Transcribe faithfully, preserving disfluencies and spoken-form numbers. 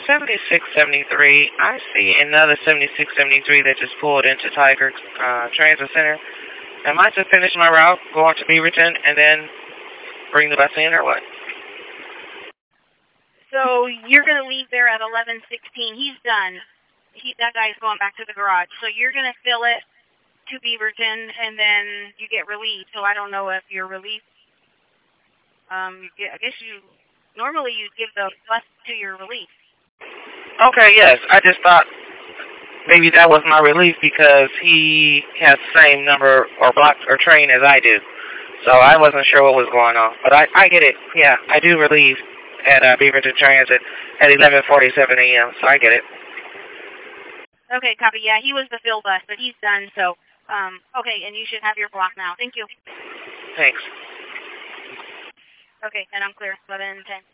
seventy-six seventy-three. I see another seventy-six seventy-three that just pulled into Tiger uh, Transit Center. Am I to finish my route, go on to Beaverton, and then bring the bus in, or what? So you're going to leave there at eleven sixteen. He's done. He, that guy's going back to the garage. So you're going to fill it to Beaverton, and then you get relieved. So I don't know if you're relieved. Um, you get, I guess you, normally you give the bus to your relief. Okay, yes. I just thought maybe that was my relief because he has the same number or block or train as I do. So I wasn't sure what was going on. But I, I get it. Yeah, I do relieve at uh, Beaverton Transit at eleven forty-seven a.m., so I get it. Okay, copy. Yeah, he was the fill bus, but he's done. So, um, okay, and you should have your block now. Thank you. Thanks. Okay, and I'm clear. eleven ten.